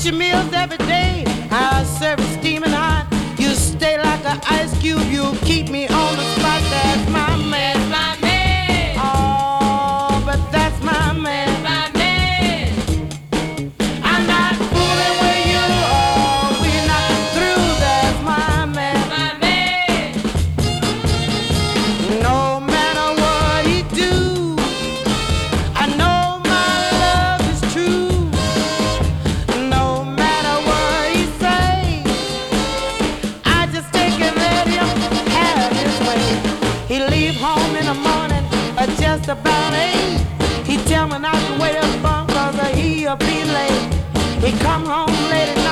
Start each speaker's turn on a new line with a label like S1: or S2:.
S1: your meals every day. I serve it steaming hot. You stay like an ice cube. You keep me on the spot. That's my man.
S2: That's my man.
S1: Oh, but that's my man.
S2: That's my man.
S1: I'm not fooling with you. Oh, we're not through. That's my man.
S2: My man.
S1: No matter what he do, I know my love is true. No matter what he say, I just take and let him have his way. He leave home in the morning at just about 8. He tell me not to wait up cause he'll be late. He come home late at night.